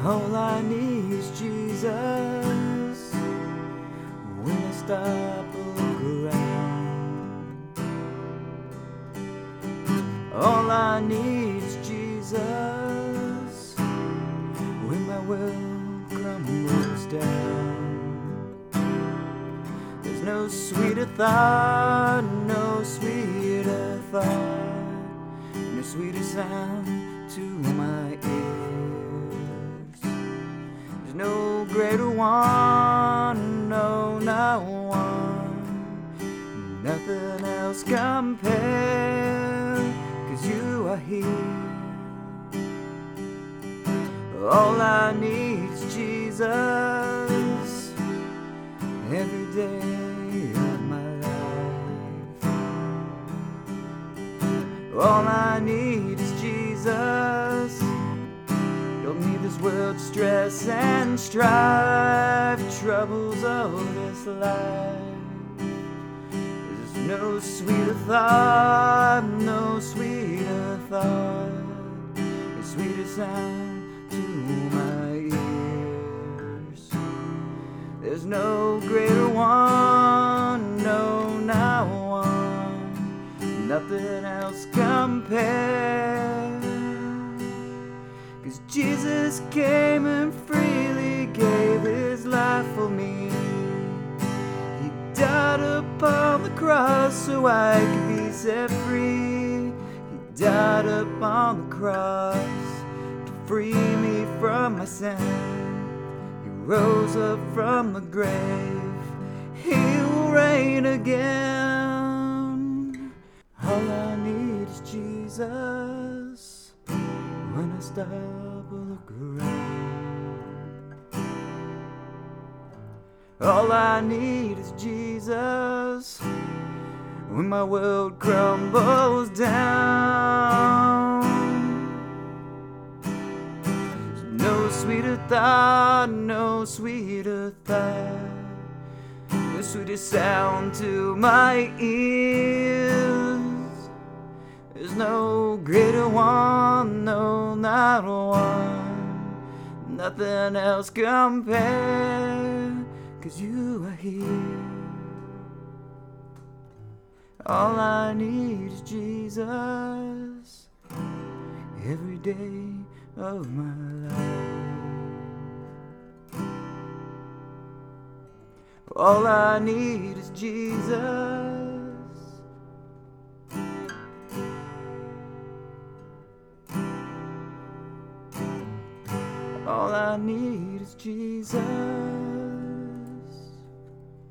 All I need is Jesus. When I stop and look around, all I need is Jesus. When my world crumbles down, there's no sweeter thought, no sweeter thought, no sweeter sound to my ears. There's no greater one, no, not one. Nothing else compares, 'cause you are here. All I need is Jesus every day of my life. All I need is Jesus. Don't need this world's stress and strife, troubles of this life. There's no sweeter thought, no sweeter thought, no sweeter sound to my ears. There's no greater one, no, not one. Nothing else compares. 'Cause Jesus came and freely gave his life for me. He died upon the cross so I could be set free. He died upon the cross to free me from my sin. He rose up from the grave. He will reign again. All I need is Jesus. When I stop and look around, all I need is Jesus. When my world crumbles down, no sweeter thought, no sweeter thought, no sweeter sound to my ears. There's no greater one, no, not one. Nothing else compares, 'cause you are here. All I need is Jesus every day of my life. All I need is Jesus. All I need is Jesus.